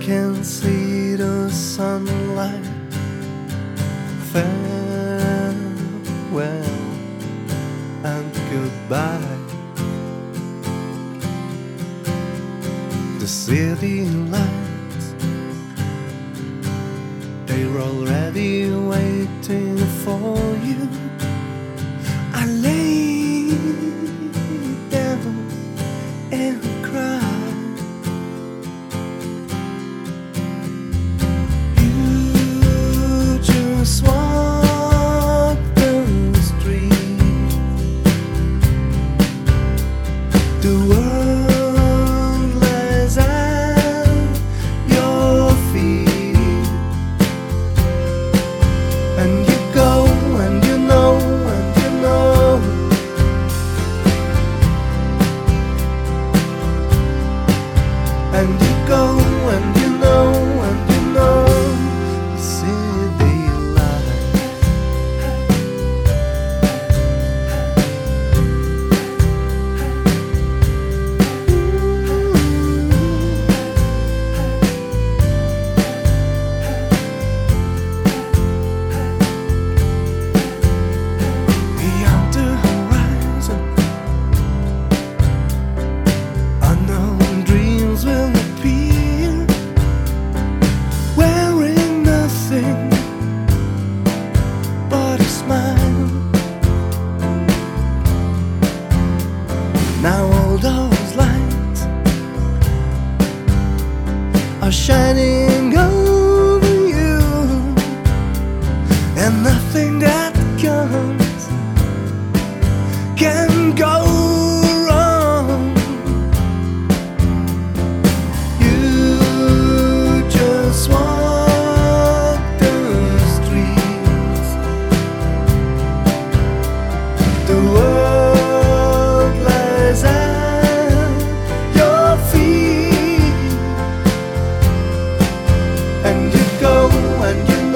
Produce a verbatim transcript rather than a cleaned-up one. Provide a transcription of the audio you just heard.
can see the sunlight. Farewell and goodbye. The city lights, they're already waiting for you. I lay down and cry. You just walk the street. The world lies at your feet, and you go and you know and you know, and you go and you know and you know. The city lights. Beyond the horizon, unknown dreams will appear, wearing nothing but a smile. Now all those lights are shining over you, and nothing that comes can go wrong. You just walk the streets. The world lies at your feet, and you go and you